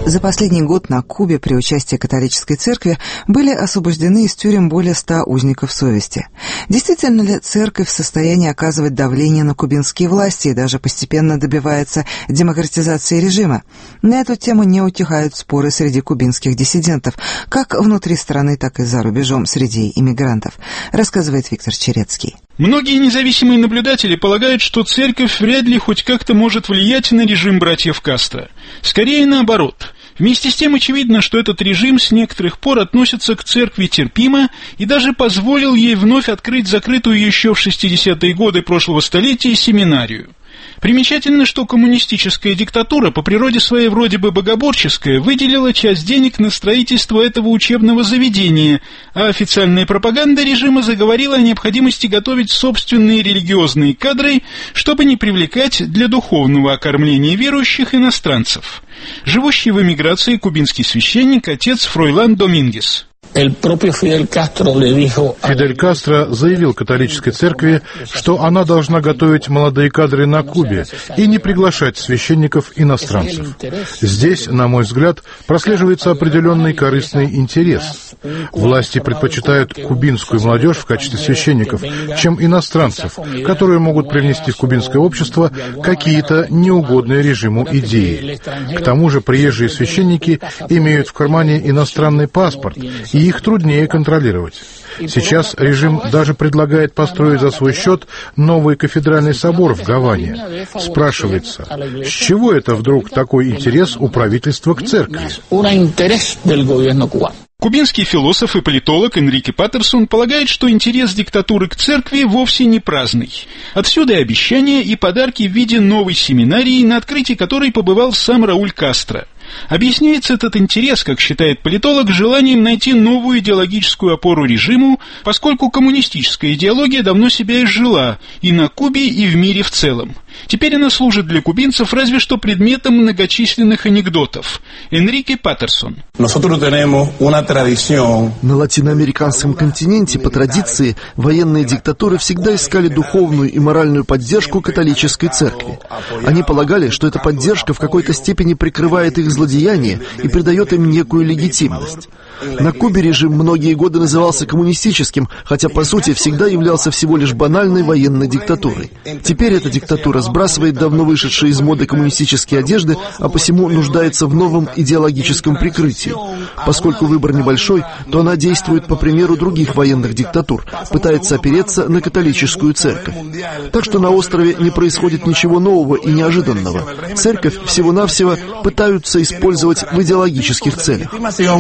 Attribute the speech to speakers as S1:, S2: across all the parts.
S1: За последний год на Кубе при участии католической церкви были освобождены из тюрем более 100 узников совести. Действительно ли церковь в состоянии оказывать давление на кубинские власти и даже постепенно добивается демократизации режима? На эту тему не утихают споры среди кубинских диссидентов, как внутри страны, так и за рубежом среди иммигрантов, рассказывает Виктор Черецкий.
S2: Многие независимые наблюдатели полагают, что церковь вряд ли хоть как-то может влиять на режим братьев Кастро. Скорее наоборот. Вместе с тем очевидно, что этот режим с некоторых пор относится к церкви терпимо и даже позволил ей вновь открыть закрытую еще в 60-е годы прошлого столетия семинарию. Примечательно, что коммунистическая диктатура, по природе своей вроде бы богоборческая, выделила часть денег на строительство этого учебного заведения, а официальная пропаганда режима заговорила о необходимости готовить собственные религиозные кадры, чтобы не привлекать для духовного окормления верующих иностранцев. Живущий в эмиграции кубинский священник отец Фройлан Домингес.
S3: Фидель Кастро заявил католической церкви, что она должна готовить молодые кадры на Кубе и не приглашать священников-иностранцев. Здесь, на мой взгляд, прослеживается определенный корыстный интерес. Власти предпочитают кубинскую молодежь в качестве священников, чем иностранцев, которые могут привнести в кубинское общество какие-то неугодные режиму идеи. К тому же приезжие священники имеют в кармане иностранный паспорт, и их труднее контролировать. Сейчас режим даже предлагает построить за свой счет новый кафедральный собор в Гаване. Спрашивается, с чего это вдруг такой интерес у правительства к церкви?
S2: Кубинский философ и политолог Энрике Паттерсон полагает, что интерес диктатуры к церкви вовсе не праздный. Отсюда и обещания, и подарки в виде новой семинарии, на открытии которой побывал сам Рауль Кастро. Объясняется этот интерес, как считает политолог, желанием найти новую идеологическую опору режиму, поскольку коммунистическая идеология давно себя изжила и на Кубе, и в мире в целом. Теперь она служит для кубинцев разве что предметом многочисленных анекдотов. Энрике Паттерсон.
S4: На латиноамериканском континенте по традиции военные диктатуры всегда искали духовную и моральную поддержку католической церкви. Они полагали, что эта поддержка в какой-то степени прикрывает их злодеяния и придает им некую легитимность. На Кубе режим многие годы назывался коммунистическим, хотя по сути всегда являлся всего лишь банальной военной диктатурой. Теперь эта диктатура сбрасывает давно вышедшие из моды коммунистические одежды, а посему нуждается в новом идеологическом прикрытии. Поскольку выбор небольшой, то она действует по примеру других военных диктатур, пытается опереться на католическую церковь. Так что на острове не происходит ничего нового и неожиданного. Церковь всего-навсего пытаются использовать в идеологических целях.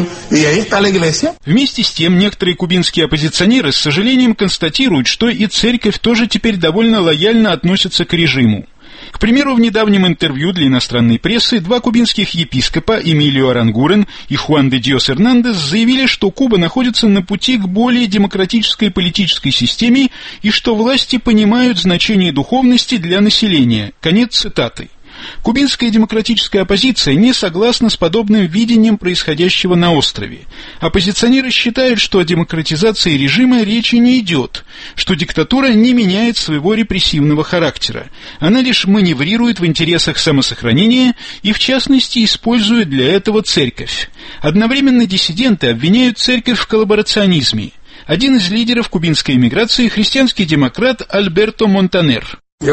S2: Вместе с тем, некоторые кубинские оппозиционеры с сожалением констатируют, что и церковь тоже теперь довольно лояльно относится к режиму. К примеру, в недавнем интервью для иностранной прессы два кубинских епископа Эмилио Арангурен и Хуан де Диос Эрнандес заявили, что Куба находится на пути к более демократической политической системе и что власти понимают значение духовности для населения. Конец цитаты. Кубинская демократическая оппозиция не согласна с подобным видением происходящего на острове. Оппозиционеры считают, что о демократизации режима речи не идет, что диктатура не меняет своего репрессивного характера. Она лишь маневрирует в интересах самосохранения и, в частности, использует для этого церковь. Одновременно диссиденты обвиняют церковь в коллаборационизме. Один из лидеров кубинской эмиграции – христианский демократ Альберто Монтанер.
S5: Я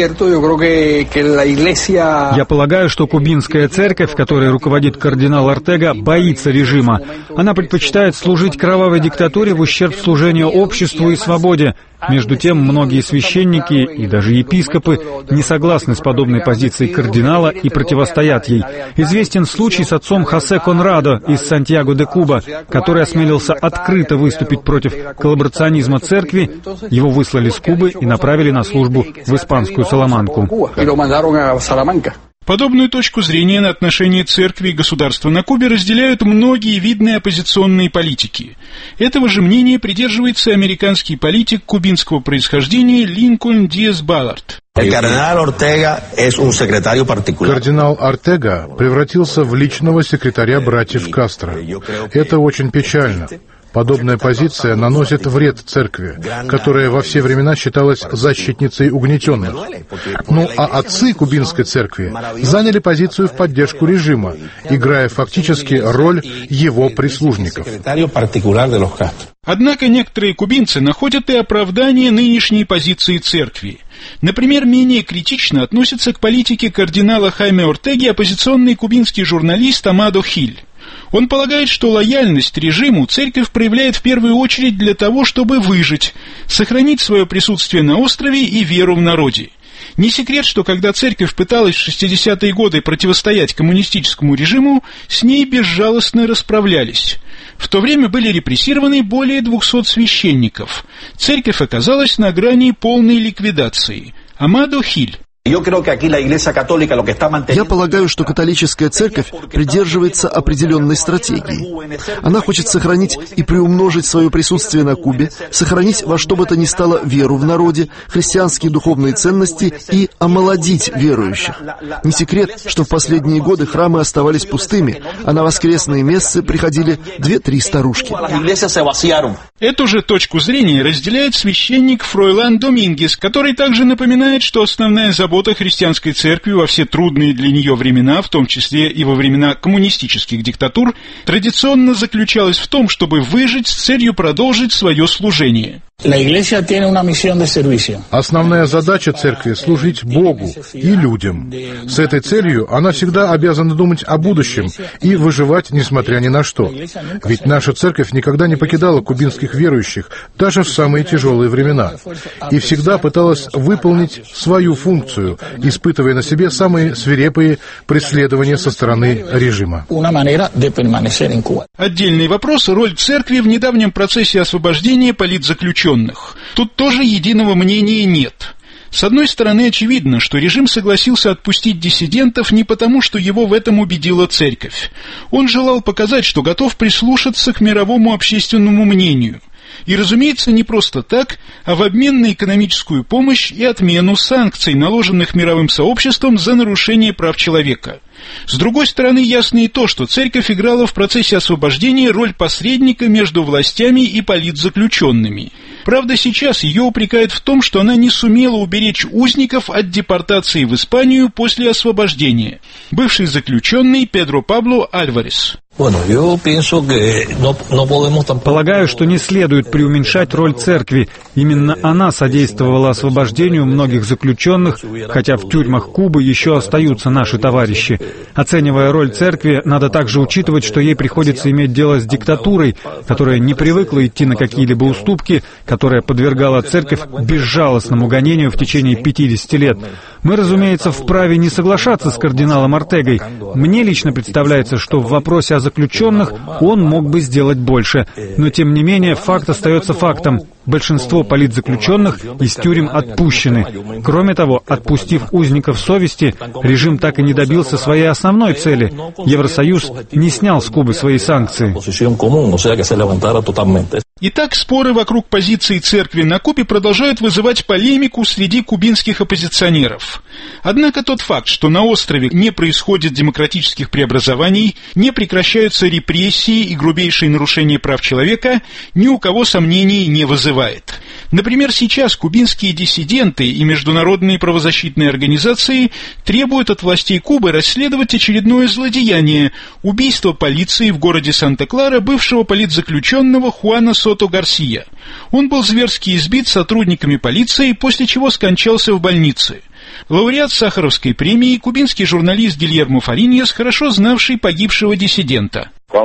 S5: полагаю, что кубинская церковь, которой руководит кардинал Ортега, боится режима. Она предпочитает служить кровавой диктатуре в ущерб служению обществу и свободе. Между тем, многие священники и даже епископы не согласны с подобной позицией кардинала и противостоят ей. Известен случай с отцом Хосе Конрадо из Сантьяго-де-Куба, который осмелился открыто выступить против коллаборационизма церкви. Его выслали с Кубы и направили на службу в испанскую Саламанку.
S2: Подобную точку зрения на отношения церкви и государства на Кубе разделяют многие видные оппозиционные политики. Этого же мнения придерживается американский политик кубинского происхождения Линкольн Диас Баллард.
S3: Кардинал Ортега превратился в личного секретаря братьев Кастро. Это очень печально. Подобная позиция наносит вред церкви, которая во все времена считалась защитницей угнетенных. Ну а отцы кубинской церкви заняли позицию в поддержку режима, играя фактически роль его прислужников.
S2: Однако некоторые кубинцы находят и оправдание нынешней позиции церкви. Например, менее критично относится к политике кардинала Хайме Ортеги оппозиционный кубинский журналист Амадо Хиль. Он полагает, что лояльность режиму церковь проявляет в первую очередь для того, чтобы выжить, сохранить свое присутствие на острове и веру в народе. Не секрет, что когда церковь пыталась в 60-е годы противостоять коммунистическому режиму, с ней безжалостно расправлялись. В то время были репрессированы более 200 священников. Церковь оказалась на грани полной ликвидации. Амадо Хиль.
S4: Я полагаю, что католическая церковь придерживается определенной стратегии. Она хочет сохранить и приумножить свое присутствие на Кубе, сохранить во что бы то ни стало веру в народе, христианские духовные ценности и омолодить верующих. Не секрет, что в последние годы храмы оставались пустыми, а на воскресные мессы приходили 2-3 старушки.
S2: Эту же точку зрения разделяет священник Фройлан Домингес, который также напоминает, что основная забота христианской церкви во все трудные для нее времена, в том числе и во времена коммунистических диктатур, традиционно заключалась в том, чтобы выжить с целью продолжить свое служение.
S3: Основная задача церкви — служить Богу и людям. С этой целью она всегда обязана думать о будущем и выживать, несмотря ни на что. Ведь наша церковь никогда не покидала кубинских верующих, даже в самые тяжелые времена, и всегда пыталась выполнить свою функцию, испытывая на себе самые свирепые преследования со стороны режима.
S2: Отдельный вопрос — роль церкви в недавнем процессе освобождения политзаключенных. Тут тоже единого мнения нет. С одной стороны, очевидно, что режим согласился отпустить диссидентов не потому, что его в этом убедила церковь. Он желал показать, что готов прислушаться к мировому общественному мнению. И, разумеется, не просто так, а в обмен на экономическую помощь и отмену санкций, наложенных мировым сообществом за нарушение прав человека. С другой стороны, ясно и то, что церковь играла в процессе освобождения роль посредника между властями и политзаключенными. Правда, сейчас ее упрекают в том, что она не сумела уберечь узников от депортации в Испанию после освобождения. Бывший заключенный Педро Пабло Альварес.
S5: Полагаю, что не следует преуменьшать роль церкви. Именно она содействовала освобождению многих заключенных, хотя в тюрьмах Кубы еще остаются наши товарищи. Оценивая роль церкви, надо также учитывать, что ей приходится иметь дело с диктатурой, которая не привыкла идти на какие-либо уступки, которая подвергала церковь безжалостному гонению в течение 50 лет. Мы, разумеется, вправе не соглашаться с кардиналом Ортегой. Мне лично представляется, что в вопросе о заключенных он мог бы сделать больше. Но, тем не менее, факт остается фактом. Большинство политзаключенных из тюрем отпущены. Кроме того, отпустив узников совести, режим так и не добился своей основной цели. Евросоюз не снял с Кубы свои санкции.
S2: Итак, споры вокруг позиции церкви на Кубе продолжают вызывать полемику среди кубинских оппозиционеров. Однако тот факт, что на острове не происходит демократических преобразований, не прекращаются репрессии и грубейшие нарушения прав человека, ни у кого сомнений не вызывает. Например, сейчас кубинские диссиденты и международные правозащитные организации требуют от властей Кубы расследовать очередное злодеяние – убийство полиции в городе Санта-Клара бывшего политзаключенного Хуана Сото Гарсия. Он был зверски избит сотрудниками полиции, после чего скончался в больнице. Лауреат Сахаровской премии, кубинский журналист Гильермо Фариньяс, хорошо знавший погибшего диссидента.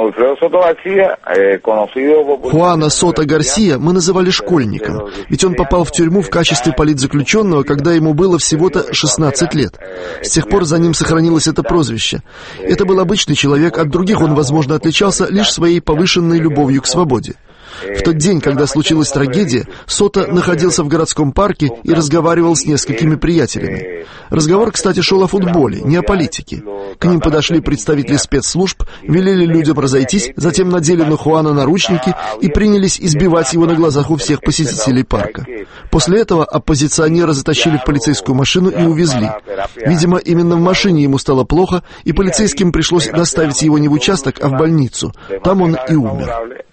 S4: Хуана Сото Гарсия мы называли школьником, ведь он попал в тюрьму в качестве политзаключенного, когда ему было всего-то 16 лет. С тех пор за ним сохранилось это прозвище. Это был обычный человек, от других он, возможно, отличался лишь своей повышенной любовью к свободе. В тот день, когда случилась трагедия, Сото находился в городском парке и разговаривал с несколькими приятелями. Разговор, кстати, шел о футболе, не о политике. К ним подошли представители спецслужб, велели людям разойтись, затем надели на Хуана наручники и принялись избивать его на глазах у всех посетителей парка. После этого оппозиционера затащили в полицейскую машину и увезли. Видимо, именно в машине ему стало плохо, и полицейским пришлось доставить его не в участок, а в больницу. Там он и умер.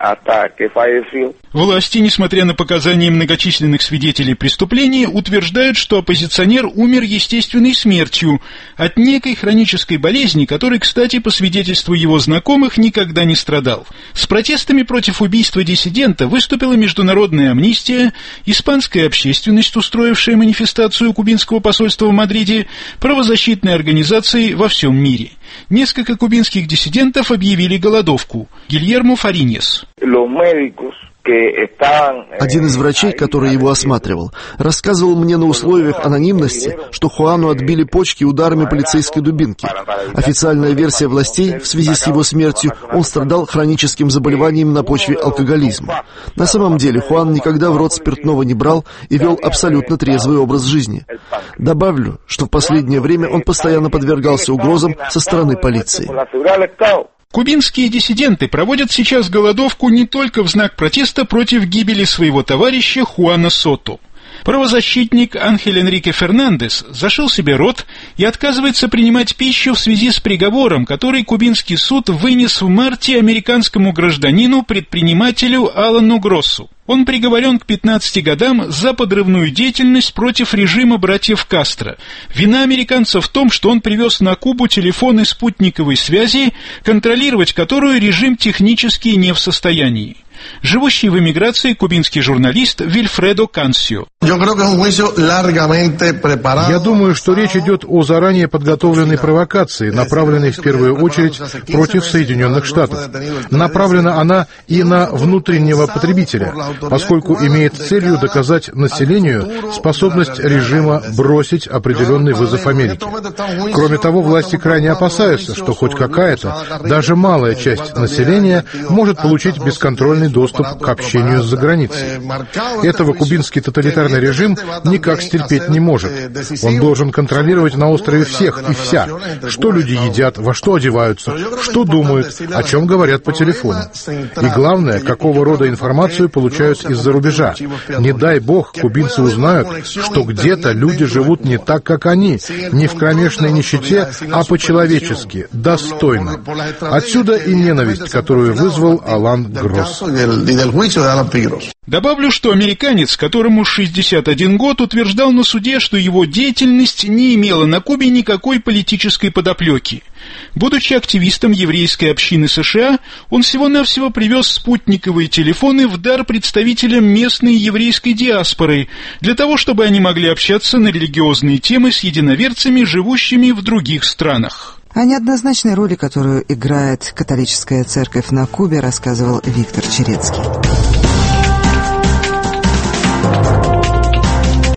S2: Власти, несмотря на показания многочисленных свидетелей преступления, утверждают, что оппозиционер умер естественной смертью от некой хронической болезни, которой, кстати, по свидетельству его знакомых, никогда не страдал. С протестами против убийства диссидента выступила международная амнистия, испанская общественность, устроившая манифестацию у кубинского посольства в Мадриде, правозащитные организации во всем мире. Несколько кубинских диссидентов объявили голодовку. Гильермо Фариньес.
S4: Один из врачей, который его осматривал, рассказывал мне на условиях анонимности, что Хуану отбили почки ударами полицейской дубинки. Официальная версия властей: в связи с его смертью он страдал хроническим заболеванием на почве алкоголизма. На самом деле Хуан никогда в рот спиртного не брал и вел абсолютно трезвый образ жизни. Добавлю, что в последнее время он постоянно подвергался угрозам со стороны полиции.
S2: Кубинские диссиденты проводят сейчас голодовку не только в знак протеста против гибели своего товарища Хуана Сото. Правозащитник Анхель Энрике Фернандес зашил себе рот и отказывается принимать пищу в связи с приговором, который кубинский суд вынес в марте американскому гражданину-предпринимателю Алану Гроссу. Он приговорен к 15 годам за подрывную деятельность против режима братьев Кастро. Вина американца в том, что он привез на Кубу телефоны спутниковой связи, контролировать которую режим технически не в состоянии. Живущий в эмиграции кубинский журналист Вильфредо Кансио.
S3: Я думаю, что речь идет о заранее подготовленной провокации, направленной в первую очередь против Соединенных Штатов. Направлена она и на внутреннего потребителя, поскольку имеет целью доказать населению способность режима бросить определенный вызов Америке. Кроме того, власти крайне опасаются, что хоть какая-то, даже малая часть населения может получить бесконтрольный доступ к общению с заграницей. Этого кубинский тоталитарный режим никак стерпеть не может. Он должен контролировать на острове всех и вся, что люди едят, во что одеваются, что думают, о чем говорят по телефону. И главное, какого рода информацию получают из-за рубежа. Не дай бог, кубинцы узнают, что где-то люди живут не так, как они, не в кромешной нищете, а по-человечески, достойно. Отсюда и ненависть, которую вызвал Алан Гросс.
S2: Добавлю, что американец, которому 61 год, утверждал на суде, что его деятельность не имела на Кубе никакой политической подоплеки. Будучи активистом еврейской общины США, он всего-навсего привез спутниковые телефоны в дар представителям местной еврейской диаспоры, для того, чтобы они могли общаться на религиозные темы с единоверцами, живущими в других странах.
S1: О неоднозначной роли, которую играет католическая церковь на Кубе, рассказывал Виктор Черецкий.